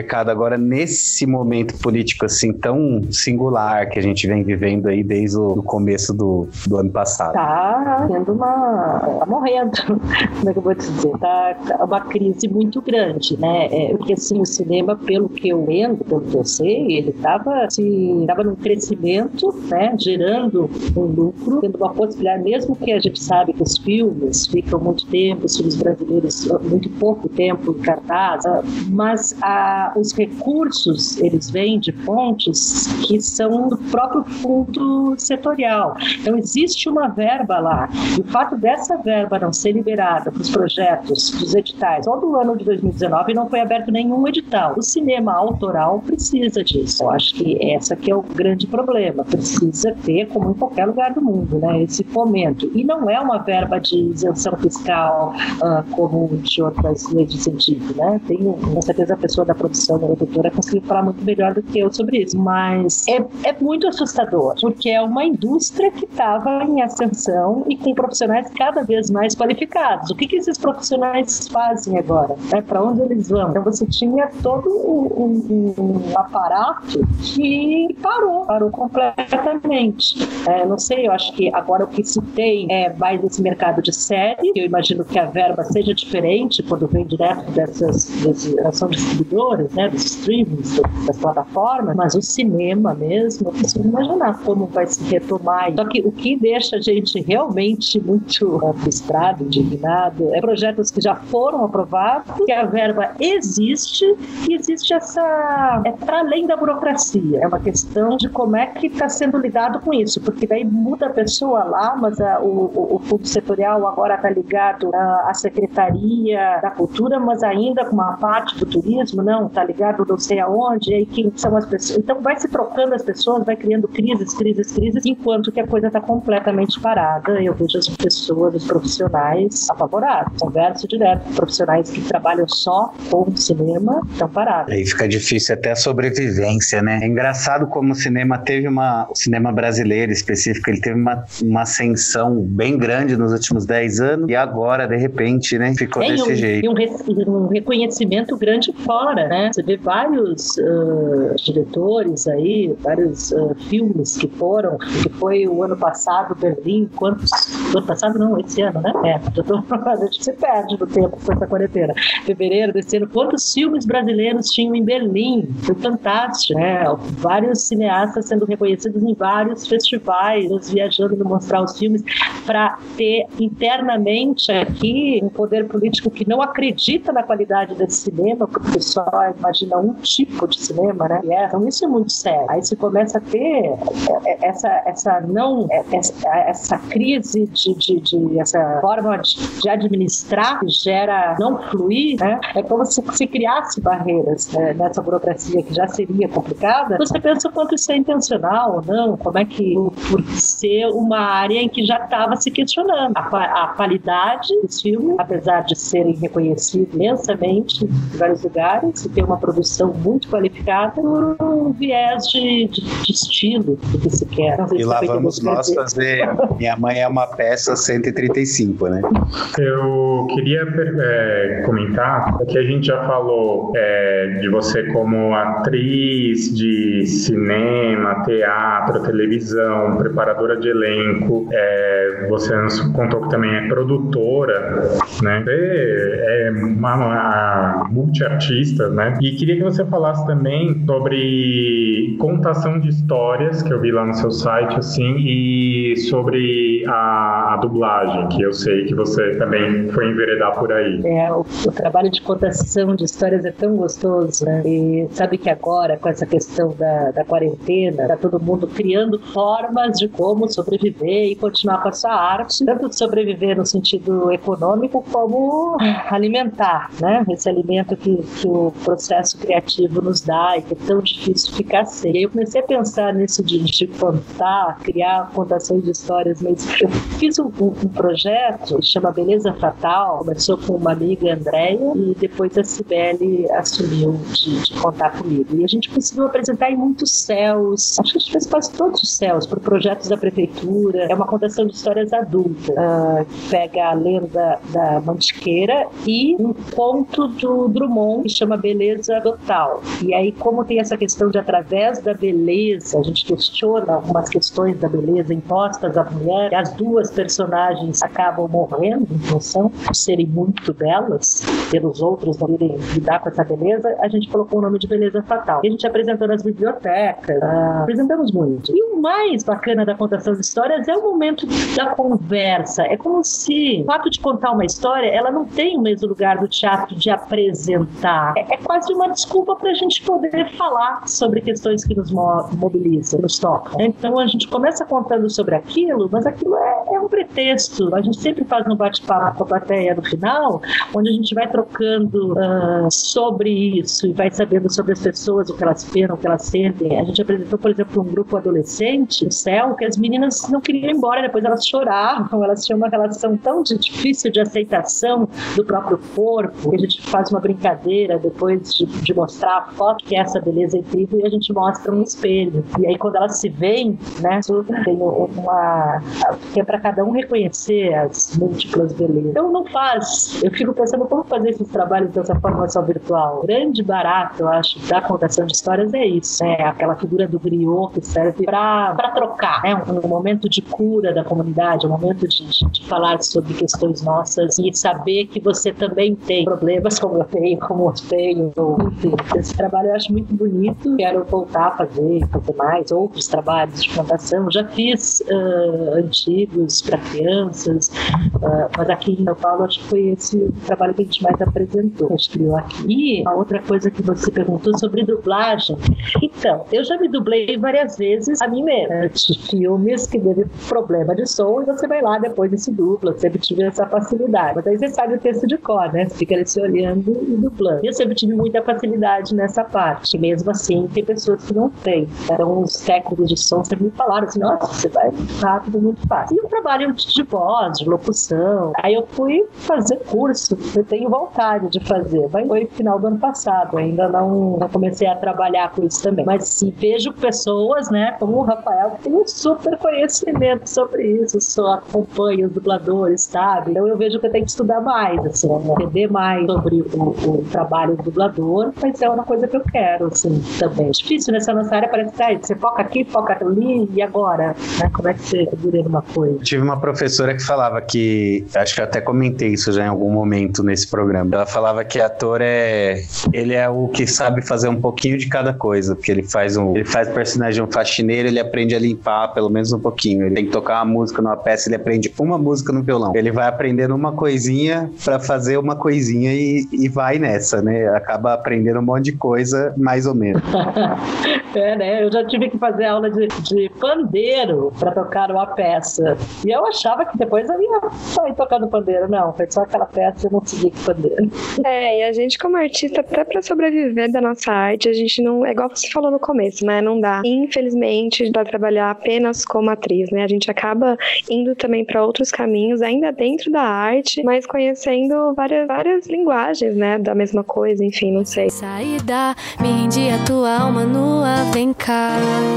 agora nesse momento político assim tão singular que a gente vem vivendo aí desde o começo do, do ano passado? Tá tendo uma... tá morrendo, como é que eu vou dizer? Tá, tá uma crise muito grande, né? É, porque assim, o cinema, pelo que eu lembro, pelo que eu sei, ele estava assim, tava num crescimento, né? Gerando um lucro, tendo uma possibilidade, mesmo que a gente sabe que os filmes ficam muito tempo, os filmes brasileiros muito pouco tempo em cartaz, mas a, os recursos, eles vêm de fontes que são do próprio fundo setorial. Então existe uma verba lá, e o fato dessa verba não ser liberada para os projetos dos editais, todo o ano de dois mil e dezenove não foi aberto nenhum edital. O cinema autoral precisa disso. Eu acho que essa que é o grande problema. Precisa ter, como em qualquer lugar do mundo, né, esse fomento. E não é uma verba de isenção fiscal uh, como de outras leis de incentivo, né? Tenho, com certeza, a pessoa da produção, da produtora, conseguiu falar muito melhor do que eu sobre isso. Mas é, é muito assustador, porque é uma indústria que estava em ascensão e com profissionais cada vez mais qualificados. O que, que esses profissionais fazem agora? Né? Para onde eles vão? Então você tinha todo um, um, um aparato que parou, parou completamente. É, não sei, eu acho que agora o que se tem é mais esse mercado de série, eu imagino que a verba seja diferente quando vem direto dessas, dessas são distribuidores, né, dos streamings, das plataformas, mas o cinema mesmo, eu consigo imaginar como vai se retomar. Só que o que deixa a gente realmente muito frustrado, indignado, é projetos que já foram aprovados, que a verba existe, e existe essa... é para além da burocracia, é uma questão de como é que está sendo lidado com isso, porque daí muda a pessoa lá, mas a, o, o fundo setorial agora está ligado à Secretaria da Cultura, mas ainda com uma parte do turismo, não, está ligado não sei aonde, e aí quem são as pessoas. Então vai se trocando as pessoas, vai criando crises, crises, crises, enquanto que a coisa está completamente parada. Eu vejo as pessoas, os profissionais apavorados. Converso direto com profissionais que trabalham só com cinema, estão parados. Aí fica difícil até a sobrevivência, né? É engraçado como o cinema teve uma... O cinema brasileiro específico, ele teve uma, uma ascensão bem grande nos últimos dez anos e agora, de repente, né, ficou é, desse um, jeito. E um, re, um reconhecimento grande fora, né? Você vê vários uh, diretores aí, vários uh, filmes que foram, que foi o ano passado, Berlim, quantos... O ano passado não, esse ano, né? É, eu tô, a gente se perde no tempo com essa quarentena. Fevereiro desse ano, quantos filmes brasileiros tinham em Berlim? Foi fantástico, né? Vários cineastas sendo reconhecidos em vários festivais, viajando e mostrar os filmes, para ter internamente aqui um poder político que não acredita na qualidade desse cinema, porque só imagina um tipo de cinema, né? E é, então isso é muito sério. Aí você começa a ter essa, essa não essa, essa crise de, de, de essa forma de, de administrar que gera não fluir, né? É como se se criasse barreiras, né, nessa burocracia que já seria complicada. Você pensa o quanto isso é intencional ou não, como é que por ser uma área em que já estava se questionando a, a qualidade dos filmes, apesar de serem reconhecidos imensamente em vários lugares, e ter uma produção muito qualificada por um viés de, de, de estilo do que se quer. E lá vamos nós fazer Minha Mãe é uma Peça cento e trinta e cinco, né? Eu queria é, comentar que a gente já falou é, de você como atriz de cinema, teatro, televisão, preparadora de elenco, é, você nos contou que também é produtora, né? É, é uma, uma multiartista, né? E queria que você falasse também sobre contação de histórias, que eu vi lá no seu site, assim, e sobre a, a dublagem, que eu sei que você também foi enveredar por aí. É, o, o trabalho de contação de histórias é tão gostoso, né? E sabe que agora, com essa questão da, da quarentena, tá todo mundo criando formas de como sobreviver e continuar com a sua arte, tanto sobreviver no sentido econômico como alimentar, né? Esse alimento que, que o processo criativo nos dá e que é tão difícil ficar sem. E aí eu comecei a pensar nisso de, de contar, criar contações de histórias, mas eu fiz um, um, um projeto que chama Beleza Fatal, começou com uma amiga, Andréia, e depois a Cibele assumiu de, de contar comigo. E a gente conseguiu apresentar em muitos céus, acho que a gente fez quase todos os céus, por projetos da prefeitura. É uma contação de história histórias adultas. Uh, pega a lenda da Mantiqueira e um conto do Drummond que chama Beleza Total. E aí, como tem essa questão de através da beleza, a gente questiona algumas questões da beleza impostas à mulher, e as duas personagens acabam morrendo em função de serem muito belas, pelos outros não irem lidar com essa beleza, a gente colocou o nome de Beleza Fatal. E a gente apresentou nas bibliotecas, uh, apresentamos muito. E o mais bacana da contação de histórias é o momento da conversa. É como se o fato de contar uma história, ela não tem o mesmo lugar do teatro de apresentar. É, é quase uma desculpa para a gente poder falar sobre questões que nos mo- mobilizam, nos tocam. Então a gente começa contando sobre aquilo, mas aquilo é, é um pretexto. A gente sempre faz um bate-papo com a plateia no final, onde a gente vai trocando uh, sobre isso e vai sabendo sobre as pessoas, o que elas pensam, o que elas sentem. A gente apresentou, por exemplo, um grupo adolescente, o Céu, que as meninas não queriam ir embora, depois elas choravam, elas tinham uma relação tão difícil de aceitação do próprio corpo, que a gente faz uma brincadeira depois de, de mostrar a foto, que é essa beleza incrível, e a gente mostra um espelho. E aí quando elas se veem, né, tem uma... que é para cada um reconhecer as múltiplas belezas. Então não faz, eu fico pensando como fazer esses trabalhos dessa formação virtual. O grande barato, eu acho, da contação de histórias é isso, é aquela figura do griot que serve para trocar, né, um, um momento de cura da comunidade, um momento de, de, de falar sobre questões nossas e saber que você também tem problemas como eu tenho, como eu tenho, enfim. Esse trabalho eu acho muito bonito, quero voltar a fazer, fazer mais outros trabalhos de contação. Já fiz uh, antigos para crianças, uh, mas aqui em São Paulo acho que foi esse o trabalho que a gente mais apresentou, a gente criou aqui. E a outra coisa que você perguntou sobre dublagem, então, eu já me dublei várias vezes a mim mesma, de filmes que teve problema de som e você vai lá depois e se dubla, eu sempre tive essa facilidade, mas aí você sabe o texto de cor, né, você fica ali se olhando e dublando. E eu sempre tive muita facilidade nessa parte, mesmo assim tem pessoas que não têm. Então os técnicos de som sempre me falaram assim, nossa, você vai muito rápido, muito fácil. E o trabalho de voz, de locução, aí eu fui fazer curso, eu tenho vontade de fazer, mas foi final do ano passado, ainda não, não comecei a trabalhar com isso também, mas sim, vejo pessoas, né, como o Rafael, que tem um super conhecimento sobre isso, só acompanho os dubladores, sabe? Então eu vejo que eu tenho que estudar mais, assim, entender mais sobre o, o trabalho do dublador, mas é uma coisa que eu quero, assim, também. É difícil nessa nossa área, parece que ah, você foca aqui, foca ali, e agora? Né? Como é que você segura uma coisa? Tive uma professora que falava que, acho que eu até comentei isso já em algum momento nesse programa, ela falava que ator é, ele é o que sabe fazer um pouquinho de cada coisa, porque ele faz um, ele faz personagem um faxineiro, ele aprende a limpar pelo menos um pouquinho, ele tem que tocar uma música numa peça, ele aprende uma música no violão, ele vai aprendendo uma coisinha pra fazer uma coisinha e, e vai nessa, né, acaba aprendendo um monte de coisa, mais ou menos. É, né, eu já tive que fazer aula de, de pandeiro pra tocar uma peça, e eu achava que depois eu ia sair tocando pandeiro, não, foi só aquela peça e eu não segui com pandeiro. É, e a gente como artista, até pra sobreviver da nossa arte, a gente não, é igual você falou no começo, né, não dá, infelizmente, pra trabalhar apenas como atriz, né, a gente acaba indo também pra outros caminhos, ainda dentro da arte, mas conhecendo várias, várias linguagens, né, da mesma coisa, enfim, não sei. Saída, me rendi a tua alma nua, vem cá.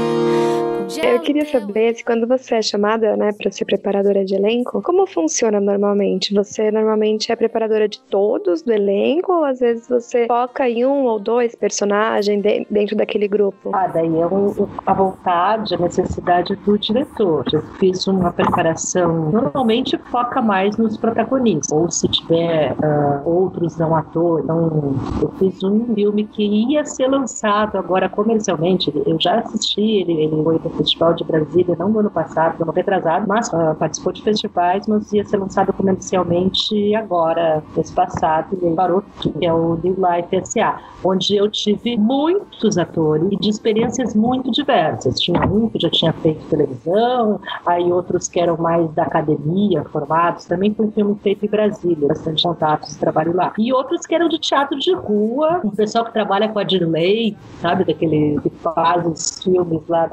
Eu queria saber se quando você é chamada, né, para ser preparadora de elenco, como funciona normalmente? Você normalmente é preparadora de todos do elenco ou às vezes você foca em um ou dois personagens de, dentro daquele grupo? Ah, daí é um, a vontade, a necessidade do diretor. Eu fiz uma preparação, normalmente foca mais nos protagonistas, ou se tiver uh, outros não atores. Então, eu fiz um filme que ia ser lançado agora comercialmente, eu já assisti, ele, ele foi no Festival de Brasília, não no ano passado, no ano retrasado, mas uh, participou de festivais, mas ia ser lançado comercialmente agora, mês passado, e parou, que é o New Life S A, onde eu tive muitos atores e de experiências muito diversas. Tinha um que já tinha feito televisão, aí outros que eram mais da academia, formados, também foi um filme feito em Brasília, bastante contatos de trabalho lá. E outros que eram de teatro de rua, um pessoal que trabalha com a Dirley, sabe, daquele que faz os filmes lá da, da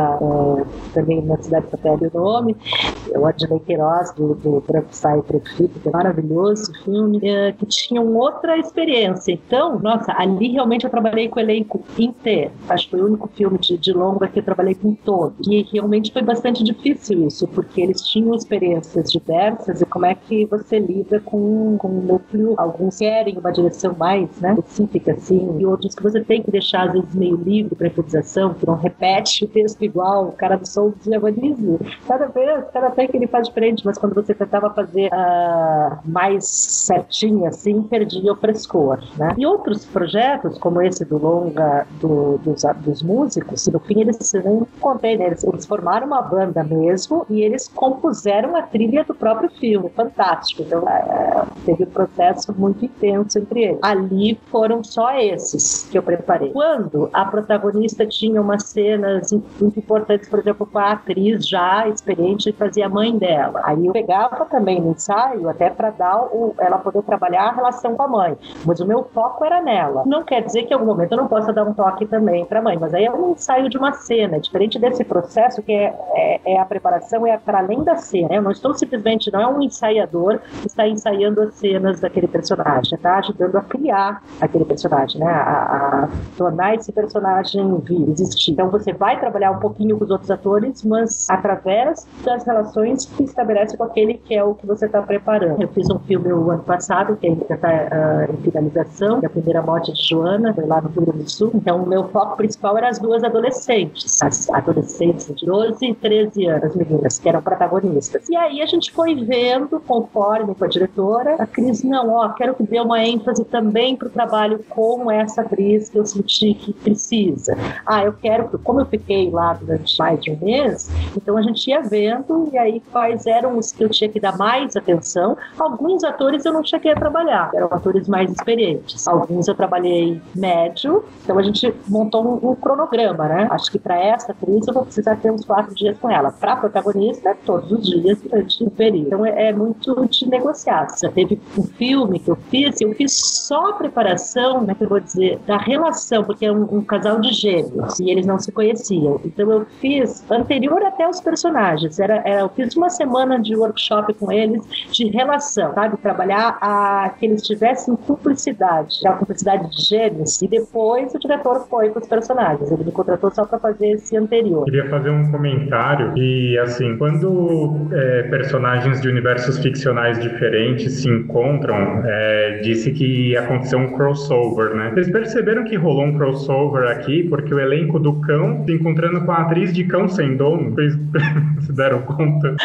lá é, também na cidade satélite o nome, o Adnei Queiroz, do, do Branco Sai Preto Fico, que é maravilhoso filme, é, que tinha uma outra experiência. Então, nossa, ali realmente eu trabalhei com o elenco inteiro. Acho que foi o único filme de, de longa que eu trabalhei com todos. E realmente foi bastante difícil isso, porque eles tinham experiências diversas e como é que você lida com, com um núcleo. Alguns querem uma direção mais, né, específica, assim, e outros que você tem que deixar, às vezes, meio livre para improvisação, que não repete o texto igual, o cara do som de agonismo. Cada vez, cada vez que ele faz diferente, mas quando você tentava fazer uh, mais certinho, assim, perdia o frescor, né? E outros projetos, como esse do longa do, dos, dos músicos, no fim eles, eu nem contei, né? Eles, eles formaram uma banda mesmo e eles compuseram a trilha do próprio filme, fantástico. Então uh, teve um processo muito intenso entre eles. Ali foram só esses que eu preparei. Quando a protagonista tinha umas cenas muito importantes, por exemplo, com a atriz já experiente que fazia a mãe dela. Aí eu pegava também no ensaio, até para dar o, ela poder trabalhar a relação com a mãe. Mas o meu foco era nela. Não quer dizer que em algum momento eu não possa dar um toque também para a mãe, mas aí é um ensaio de uma cena, diferente desse processo que é, é, é a preparação, é para além da cena. Eu não estou simplesmente, não é um ensaiador que está ensaiando as cenas daquele personagem, está ajudando a criar aquele personagem, né? A, a tornar esse personagem vivo, existir. Então você vai trabalhar um pouquinho com os outros atores, mas através das relações que estabelece com aquele que é o que você está preparando. Eu fiz um filme o ano passado, que ainda está uh, em finalização, que é a primeira morte de Joana, foi lá no Rio Grande do Sul. Então o meu foco principal era as duas adolescentes, as adolescentes de doze e treze anos, as meninas, que eram protagonistas. E aí a gente foi vendo, conforme com a diretora, a Cris, não, ó, quero que dê uma ênfase também para o trabalho com essa atriz que eu senti que precisa. Ah, eu quero, como eu fiquei lá durante mais de um mês, então a gente ia vendo, e aí quais eram os que eu tinha que dar mais atenção. Alguns atores eu não cheguei a trabalhar, eram atores mais experientes. Alguns eu trabalhei médio, então a gente montou um, um cronograma, né? Acho que para essa atriz eu vou precisar ter uns quatro dias com ela. Para a protagonista, todos os dias durante o período. Então é, é muito de negociar. Já teve um filme que eu fiz, eu fiz só a preparação, né, que eu vou dizer, da relação, porque é um, um casal de gêmeos e eles não se conheciam. Então eu fiz anterior até os personagens. Era, era, eu fiz uma semana de workshop com eles de relação, sabe? Trabalhar a, que eles tivessem cumplicidade, a cumplicidade de gêmeos, e depois o diretor foi com os personagens. Ele me contratou só para fazer esse anterior. Queria fazer um comentário e, assim, quando é, personagens de universos ficcionais diferentes se encontram, é, disse que ia acontecer um crossover, né? Vocês perceberam que rolou um crossover aqui porque o elenco do Cão se encontrando com a atriz de Cão Sem Dono? Vocês se deram conta?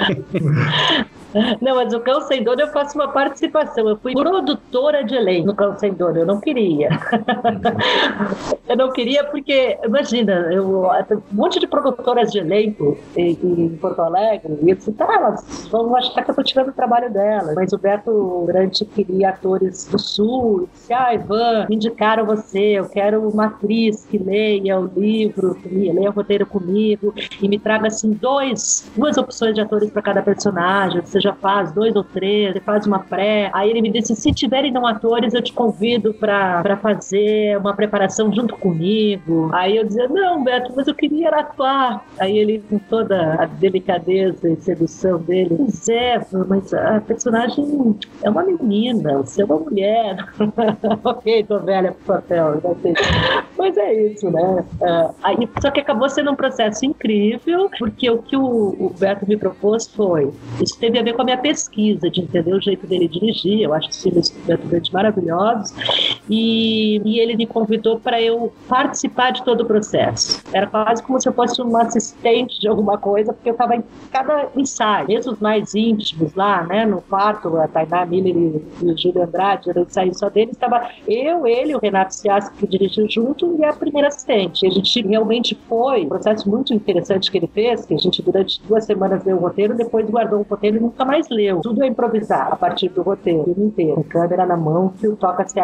Não, mas o Cão Sem Dono eu faço uma participação. Eu fui produtora de elenco no Cão Sem Dono. Eu não queria. Eu não queria porque, imagina, eu, um monte de produtoras de elenco em, em Porto Alegre, e eu disse, tá, elas vão achar que eu tô tirando o trabalho delas. Mas o Beto Grande queria atores do Sul. E disse, ah, Ivan, me indicaram você. Eu quero uma atriz que leia o livro, que leia o roteiro comigo e me traga, assim, dois, duas opções de atores para cada personagem. Você já faz dois ou três, você faz uma pré. Aí ele me disse, se tiverem não atores, eu te convido pra, pra fazer uma preparação junto comigo. Aí eu dizia, não, Beto, mas eu queria atuar. Aí ele, com toda a delicadeza e sedução dele, pois é, mas a personagem é uma menina, você é uma mulher. Ok, tô velha pro papel. Mas é isso, né? Uh, aí, só que acabou sendo um processo incrível, porque o que o, o Beto me propôs foi, isso teve a ver com a minha pesquisa, de entender o jeito dele dirigir. Eu acho os filmes do Beto Grande maravilhosos, e, e ele me convidou para eu participar de todo o processo. Era quase como se eu fosse uma assistente de alguma coisa, porque eu estava em cada ensaio, mesmo os mais íntimos lá, né, no quarto, a Tainá Miller e, e o Júlio Andrade, era o ensaio só deles, estava eu, ele, o Renato Ciasca, que dirigiu junto, e a primeira assistente. E a gente realmente foi um processo muito interessante que ele fez, que a gente durante duas semanas leu o roteiro, depois guardou o roteiro e nunca mais leu. Tudo é improvisar a partir do roteiro, o filme inteiro, com câmera na mão, que o Toca se abra meio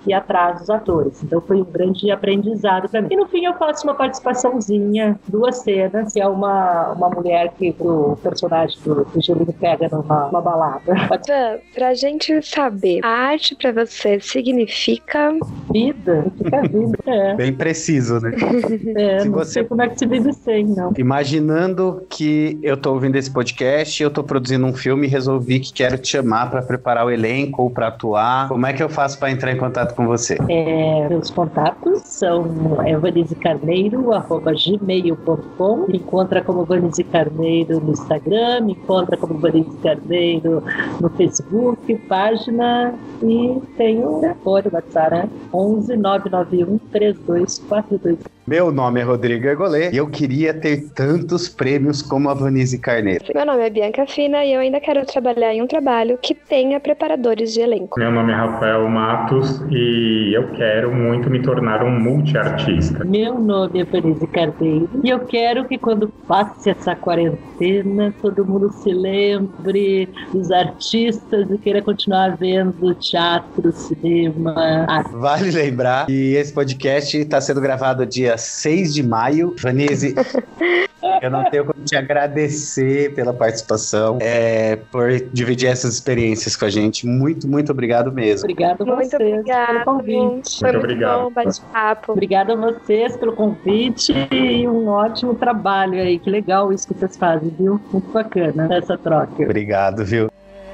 ir atrás dos atores. Então foi um grande aprendizado para mim. E no fim eu faço uma participaçãozinha, duas cenas, que é uma, uma mulher que o personagem do, do Gelinho pega numa, numa balada. Pra, pra gente saber, a arte pra você significa... Vida, significa vida. É. Bem preciso, né? É, Se não você... sei como é que se vive sem, não. Imaginando que eu tô ouvindo esse podcast, eu tô produzindo um filme e resolvi que quero te chamar pra preparar o elenco ou pra atuar. Como é que eu faço pra entrar em contato com você? É, meus contatos são é, vanise carneiro arroba gmail ponto com. Me encontra como Vanise Carneiro no Instagram, me encontra como Vanise Carneiro no Facebook, página, e tenho telefone, WhatsApp, né? onze nove nove um três dois quatro dois. Meu nome é Rodrigo Ergolê e eu queria ter tantos prêmios como a Vanise Carneiro. Meu nome é Bianca Fina e eu ainda quero trabalhar em um trabalho que tenha preparadores de elenco. Meu nome é Rafael Matos e eu quero muito me tornar um multiartista. Meu nome é Vanise Carneiro e eu quero que quando passe essa quarentena todo mundo se lembre dos artistas e queira continuar vendo teatro, cinema, arte. Vale lembrar que esse podcast está sendo gravado dia seis de maio. Vanise, eu não tenho como te agradecer pela participação, é, por dividir essas experiências com a gente. Muito, muito obrigado mesmo. Obrigado a Muito vocês obrigada, pelo convite. Foi Muito muito obrigado. bom, bate-papo. Obrigada a vocês pelo convite e um ótimo trabalho aí. Que legal isso que vocês fazem, viu? Muito bacana essa troca. Obrigado, viu?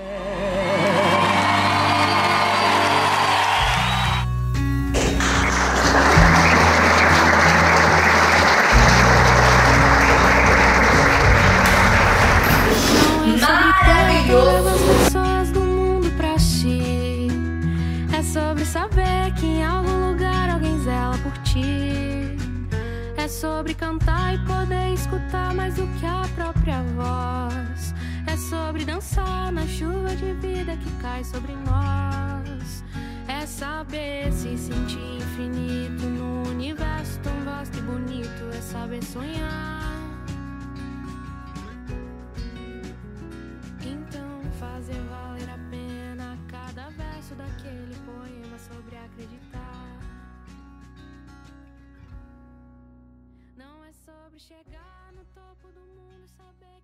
Pessoas do mundo pra ti. É sobre saber que em algum lugar alguém zela por ti. É sobre cantar e poder escutar mais do que a própria voz. É sobre dançar na chuva de vida que cai sobre nós. É saber se sentir infinito no universo tão vasto e bonito. É saber sonhar. Fazer valer a pena cada verso daquele poema sobre acreditar. Não é sobre chegar no topo do mundo, saber